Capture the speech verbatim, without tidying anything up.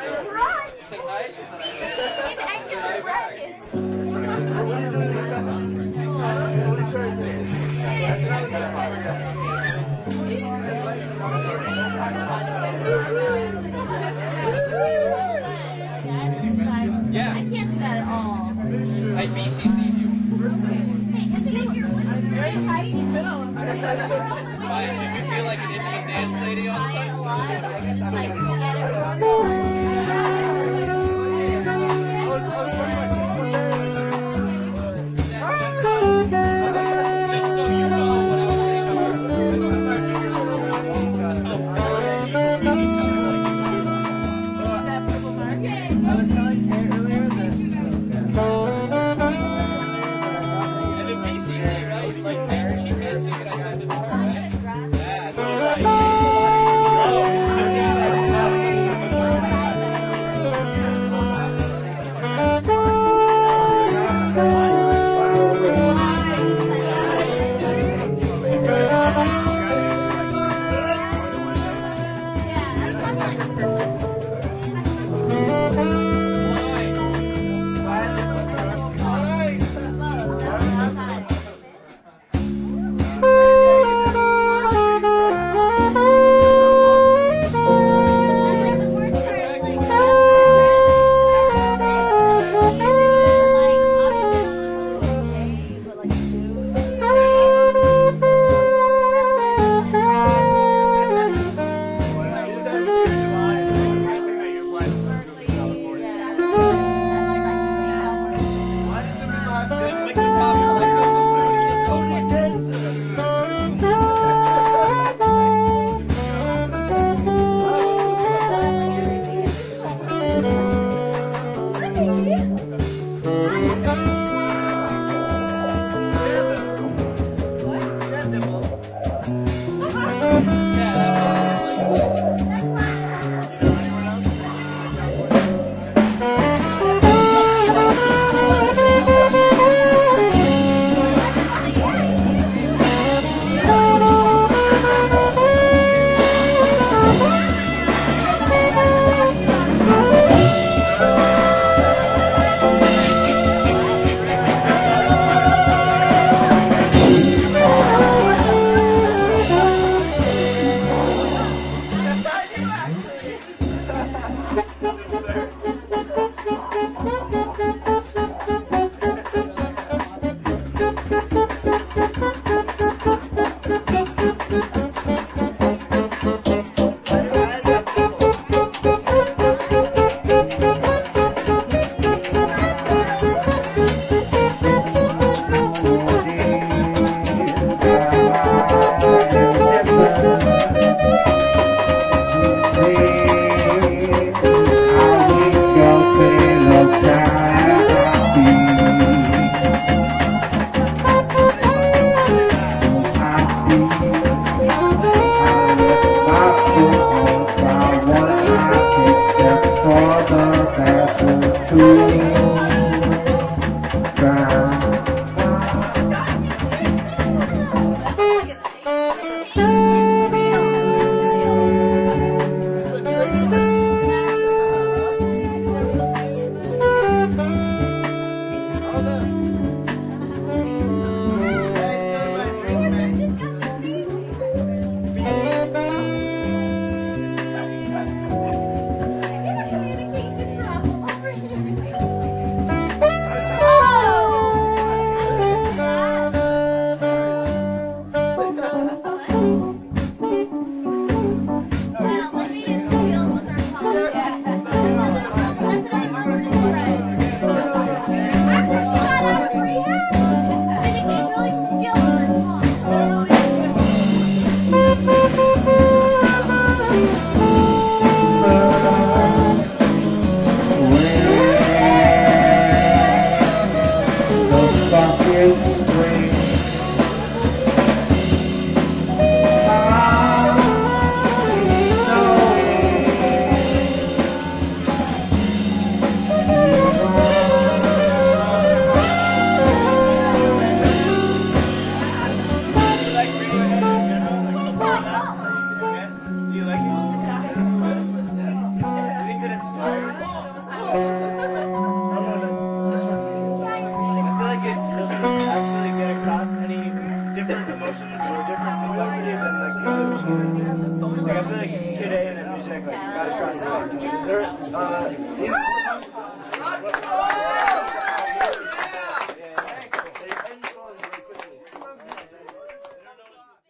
Say hi. In angular brackets. Yeah. I can't do that at all. I B C C'd you. Hey, if you make your lips very high, you Why, did you feel like an Indian dance lady all of a a sudden? lot. Like, get it wrong. Just so you know what I was saying about That purple mark. I was telling Kay earlier that and the B C C, right? Like, man, she can't see it, I sent it to her, right? Yeah, so it's like, didn't lick the top, you licked up the spoon, he just goes like What? Like I feel like today in the music, like gotta cross the line. There, uh, these